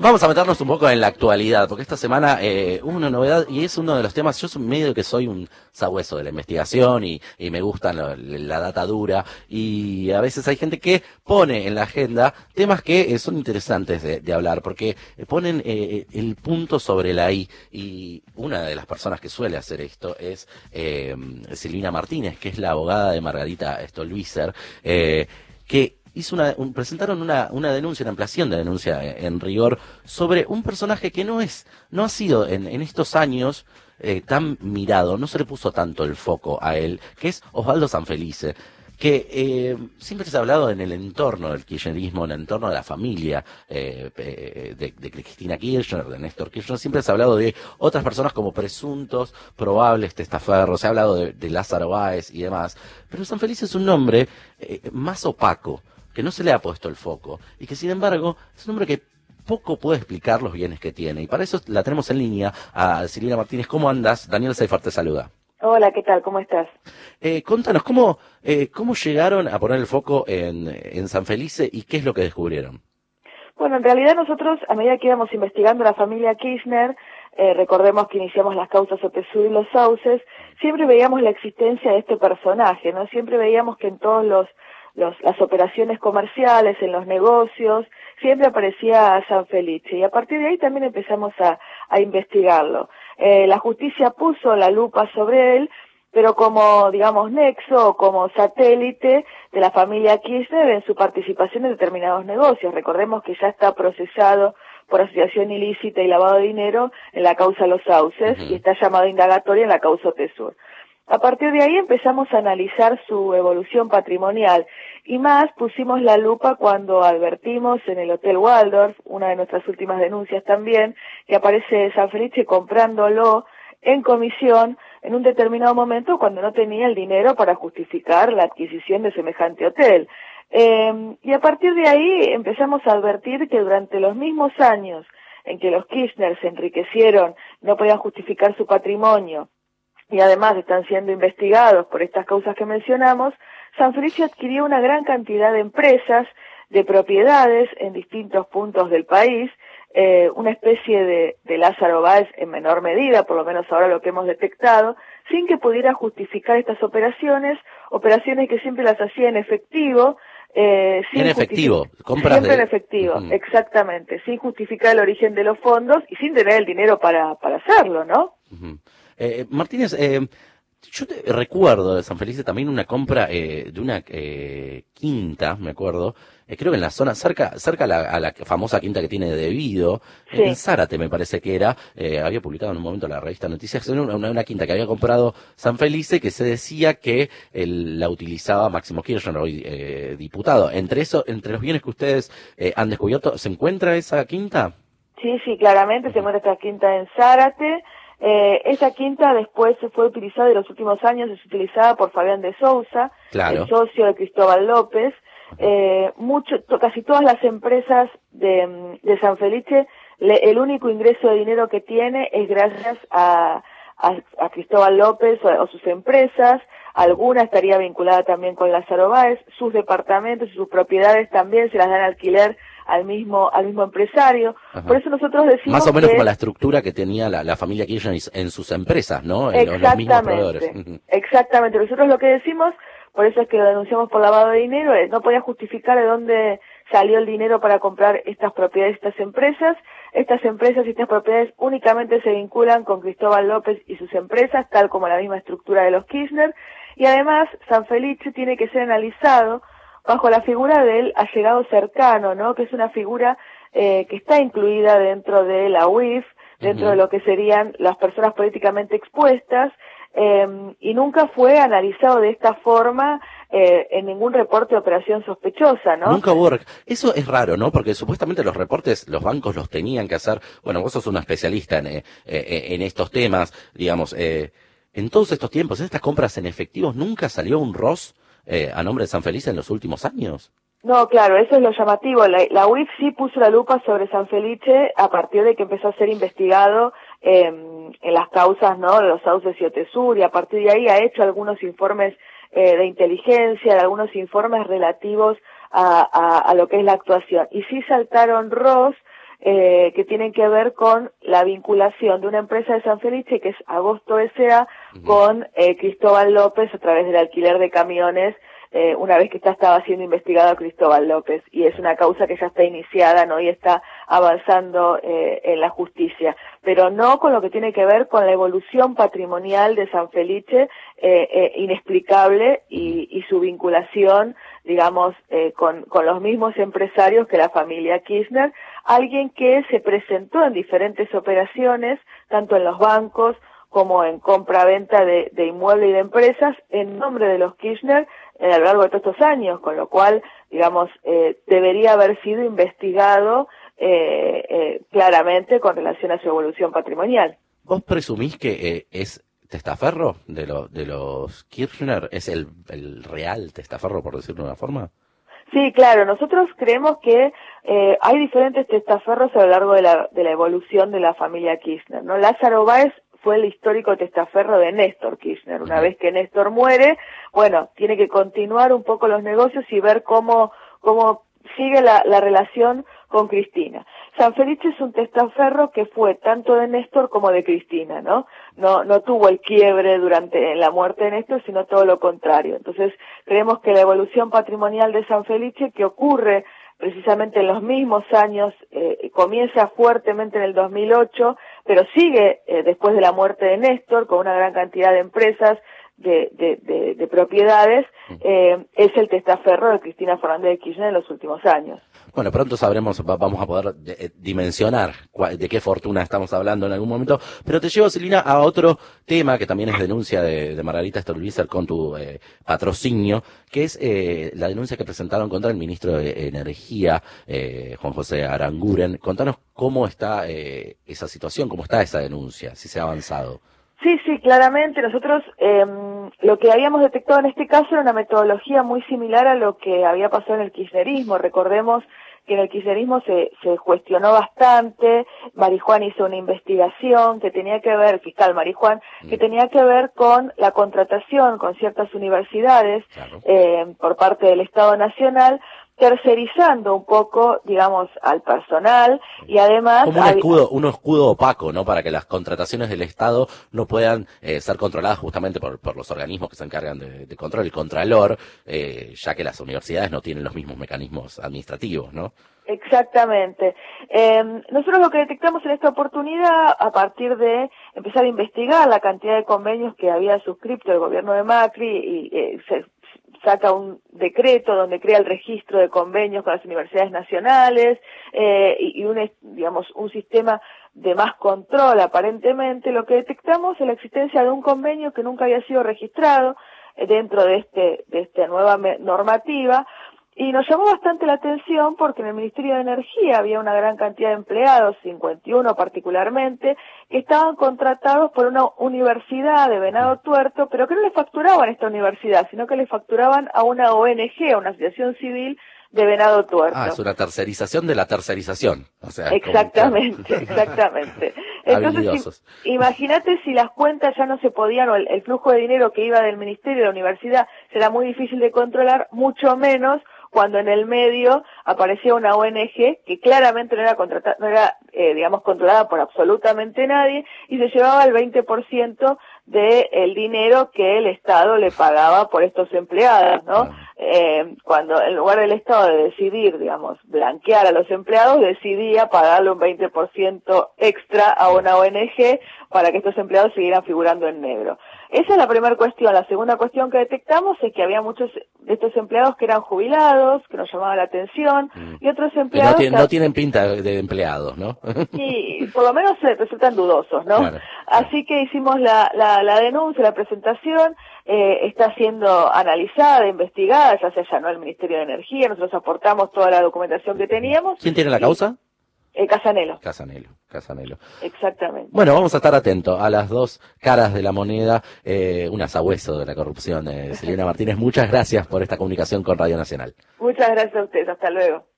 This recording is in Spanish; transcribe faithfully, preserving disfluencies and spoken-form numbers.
Vamos a meternos un poco en la actualidad, porque esta semana eh, hubo una novedad y es uno de los temas. Yo soy medio que soy un sabueso de la investigación y, y me gusta la, la data dura, y a veces hay gente que pone en la agenda temas que eh, son interesantes de, de hablar, porque ponen eh, el punto sobre la I, y una de las personas que suele hacer esto es eh, Silvina Martínez, que es la abogada de Margarita Stolbizer, eh, que hizo una, un, presentaron una, una denuncia, una ampliación de denuncia en, en rigor sobre un personaje que no es, no ha sido en, en estos años eh, tan mirado, no se le puso tanto el foco a él, que es Osvaldo Sanfelice, que eh, siempre se ha hablado en el entorno del kirchnerismo, en el entorno de la familia eh, de, de Cristina Kirchner, de Néstor Kirchner, siempre se ha hablado de otras personas como presuntos, probables testaferros, se ha hablado de, de Lázaro Báez y demás, pero Sanfelice es un nombre eh, más opaco, que no se le ha puesto el foco, y que sin embargo es un hombre que poco puede explicar los bienes que tiene, y para eso la tenemos en línea a Silvina Martínez. ¿Cómo andas? Daniel Seifert te saluda. Hola, ¿qué tal? ¿Cómo estás? Eh, contanos, ¿cómo, eh, ¿cómo llegaron a poner el foco en, en Sanfelice y qué es lo que descubrieron? Bueno, en realidad nosotros, a medida que íbamos investigando la familia Kirchner, eh, recordemos que iniciamos las causas Otesur y Los Sauces, siempre veíamos la existencia de este personaje, ¿no? Siempre veíamos que en todos los Los, las operaciones comerciales, en los negocios, siempre aparecía Sanfelice, y a partir de ahí también empezamos a, a investigarlo. Eh, la justicia puso la lupa sobre él, pero como, digamos, nexo o como satélite de la familia Kirchner en su participación en determinados negocios. Recordemos que ya está procesado por asociación ilícita y lavado de dinero en la causa Los Sauces, uh-huh. y está llamado indagatoria en la causa Otesur. A partir de ahí empezamos a analizar su evolución patrimonial, y más pusimos la lupa cuando advertimos en el Hotel Waldorf, una de nuestras últimas denuncias también, que aparece Sanfelice comprándolo en comisión en un determinado momento cuando no tenía el dinero para justificar la adquisición de semejante hotel. Eh, y a partir de ahí empezamos a advertir que durante los mismos años en que los Kirchner se enriquecieron, no podían justificar su patrimonio, y además están siendo investigados por estas causas que mencionamos, Sanfelice adquirió una gran cantidad de empresas, de propiedades en distintos puntos del país, eh, una especie de, de Lázaro Báez en menor medida, por lo menos ahora lo que hemos detectado, sin que pudiera justificar estas operaciones, operaciones que siempre las hacía en efectivo, Eh, sin en efectivo, compras siempre de... en efectivo, uh-huh. exactamente, sin justificar el origen de los fondos y sin tener el dinero para, para hacerlo, ¿no? Uh-huh. Eh, Martínez, eh, yo te recuerdo de Sanfelice también una compra eh, de una eh, quinta, me acuerdo, eh, creo que en la zona, cerca cerca a la, a la famosa quinta que tiene Debido, sí. En Zárate me parece que era, eh, había publicado en un momento la revista Noticias, una, una, una quinta que había comprado Sanfelice, que se decía que él la utilizaba Máximo Kirchner, hoy eh, diputado. Entre eso, entre los bienes que ustedes eh, han descubierto, ¿se encuentra esa quinta? Sí, sí, claramente se encuentra esta quinta en Zárate. Eh, esa quinta después se fue utilizada, en los últimos años es utilizada por Fabián de Sousa, claro. El socio de Cristóbal López. Eh, mucho, to, casi todas las empresas de, de Sanfelice, le, el único ingreso de dinero que tiene es gracias a, a, a Cristóbal López o, o sus empresas. Alguna estaría vinculada también con Lázaro Báez. Sus departamentos y sus propiedades también se las dan alquiler al mismo al mismo empresario. Ajá. Por eso nosotros decimos más o menos que, como la estructura que tenía la, la familia Kirchner en sus empresas, ¿no? En exactamente, los mismos proveedores. Exactamente. Nosotros lo que decimos, por eso es que lo denunciamos por lavado de dinero, es no podía justificar de dónde salió el dinero para comprar estas propiedades, estas empresas. Estas empresas y estas propiedades únicamente se vinculan con Cristóbal López y sus empresas, tal como la misma estructura de los Kirchner, y además Sanfelice tiene que ser analizado bajo la figura del allegado cercano, ¿no? Que es una figura eh, que está incluida dentro de la U I F, dentro uh-huh. de lo que serían las personas políticamente expuestas, eh, y nunca fue analizado de esta forma eh, en ningún reporte de operación sospechosa, ¿no? Nunca hubo... Eso es raro, ¿no? Porque supuestamente los reportes, los bancos los tenían que hacer. Bueno, vos sos una especialista en, eh, en estos temas, digamos, eh, en todos estos tiempos, en estas compras en efectivos, ¿nunca salió un R O S Eh, a nombre de Sanfelice en los últimos años? No, claro, eso es lo llamativo. La, la U I F sí puso la lupa sobre Sanfelice a partir de que empezó a ser investigado eh, en las causas, ¿no?, de Los Sauces y Otesur, y a partir de ahí ha hecho algunos informes eh, de inteligencia, algunos informes relativos a, a, a lo que es la actuación. Y sí saltaron R O S eh, que tienen que ver con la vinculación de una empresa de San Felice, que es Agosto S A, uh-huh. con eh, Cristóbal López a través del alquiler de camiones, eh, una vez que ya estaba siendo investigado Cristóbal López, y es una causa que ya está iniciada, ¿no? Y está avanzando eh, en la justicia, pero no con lo que tiene que ver con la evolución patrimonial de San Felice, eh, eh, inexplicable, y, y su vinculación, digamos, eh, con, con los mismos empresarios que la familia Kirchner, alguien que se presentó en diferentes operaciones, tanto en los bancos como en compra-venta de, de inmuebles y de empresas, en nombre de los Kirchner eh, a lo largo de todos estos años, con lo cual, digamos, eh, debería haber sido investigado eh, eh, claramente con relación a su evolución patrimonial. ¿Vos presumís que eh, es testaferro de, lo, de los Kirchner? ¿Es el, el real testaferro, por decirlo de una forma? Sí, claro. Nosotros creemos que eh, hay diferentes testaferros a lo largo de la, de la evolución de la familia Kirchner, ¿no? Lázaro Báez fue el histórico testaferro de Néstor Kirchner. Una vez que Néstor muere, bueno, tiene que continuar un poco los negocios y ver cómo, cómo sigue la, la relación con Cristina. San Felice es un testaferro que fue tanto de Néstor como de Cristina, ¿no? No, no tuvo el quiebre durante la muerte de Néstor, sino todo lo contrario. Entonces, creemos que la evolución patrimonial de San Felice, que ocurre precisamente en los mismos años, eh, comienza fuertemente en el dos mil ocho, pero sigue eh, después de la muerte de Néstor, con una gran cantidad de empresas, de, de, de, de propiedades, eh, es el testaferro de Cristina Fernández de Kirchner en los últimos años. Bueno, pronto sabremos, vamos a poder dimensionar de qué fortuna estamos hablando en algún momento, pero te llevo, Celina, a otro tema que también es denuncia de, de Margarita Stolbizer con tu eh, patrocinio, que es eh, la denuncia que presentaron contra el ministro de Energía, eh, Juan José Aranguren. Contanos cómo está eh, esa situación, cómo está esa denuncia, si se ha avanzado. Sí, sí, claramente. Nosotros eh, lo que habíamos detectado en este caso era una metodología muy similar a lo que había pasado en el kirchnerismo. Recordemos que en el kirchnerismo se, se cuestionó bastante. Marijuán hizo una investigación que tenía que ver, fiscal Marijuán, que tenía que ver con la contratación con ciertas universidades, claro, eh, por parte del Estado Nacional, tercerizando un poco, digamos, al personal, y además... Como un escudo, un escudo opaco, ¿no? Para que las contrataciones del Estado no puedan eh, ser controladas justamente por, por los organismos que se encargan de, de control, el Contralor, eh, ya que las universidades no tienen los mismos mecanismos administrativos, ¿no? Exactamente. Eh, nosotros lo que detectamos en esta oportunidad, a partir de empezar a investigar la cantidad de convenios que había suscrito el gobierno de Macri, y eh, se saca un decreto donde crea el registro de convenios con las universidades nacionales, eh, y, y un, digamos, un sistema de más control, aparentemente. Lo que detectamos es la existencia de un convenio que nunca había sido registrado eh, dentro de este de esta nueva normativa, y nos llamó bastante la atención porque en el Ministerio de Energía había una gran cantidad de empleados, cincuenta y uno particularmente, que estaban contratados por una universidad de Venado Tuerto, pero que no le facturaban a esta universidad, sino que le facturaban a una O N G, a una asociación civil de Venado Tuerto. Ah, es una tercerización de la tercerización. O sea, exactamente, como... exactamente. Entonces, imagínate si las cuentas ya no se podían, o el, el flujo de dinero que iba del ministerio a la universidad será muy difícil de controlar, mucho menos cuando en el medio aparecía una O N G que claramente no era contratada, no era, eh, digamos, controlada por absolutamente nadie, y se llevaba el veinte por ciento del dinero que el Estado le pagaba por estos empleados, ¿no? Ah. Eh, cuando en lugar del Estado de decidir, digamos, blanquear a los empleados, decidía pagarle un veinte por ciento extra a una O N G para que estos empleados siguieran figurando en negro. Esa es la primera cuestión. La segunda cuestión que detectamos es que había muchos de estos empleados que eran jubilados, que nos llamaban la atención, mm. y otros empleados... No, tiene, no tienen pinta de empleados, ¿no? Y por lo menos se resultan dudosos, ¿no? Claro. Así que hicimos la, la, la denuncia, la presentación, eh, está siendo analizada, investigada, ya se allanó al Ministerio de Energía, nosotros aportamos toda la documentación que teníamos. ¿Quién tiene la causa? Eh, Casanelo. Casanelo, Casanelo. Exactamente. Bueno, vamos a estar atentos a las dos caras de la moneda, eh, un asabueso de la corrupción. Eh, Celina Martínez, muchas gracias por esta comunicación con Radio Nacional. Muchas gracias a ustedes, hasta luego.